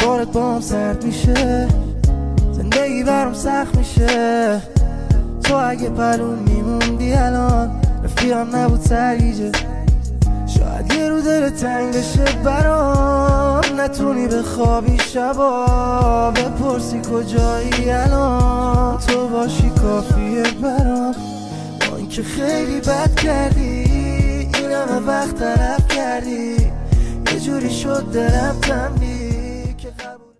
بارت با هم سرد میشه، زندگی برام سخت میشه. تو اگه پرون میموندی الان رفیقم نبود سرگیجه. شاید یه رو دل تنگ بشه برام، نتونی بخوابی شبا، بپرسی کجایی الان، تو باشی کافیه برام. با اینکه خیلی بد کردی، این همه وقت طرف کردی، یه جوری شد دلم تنبیه.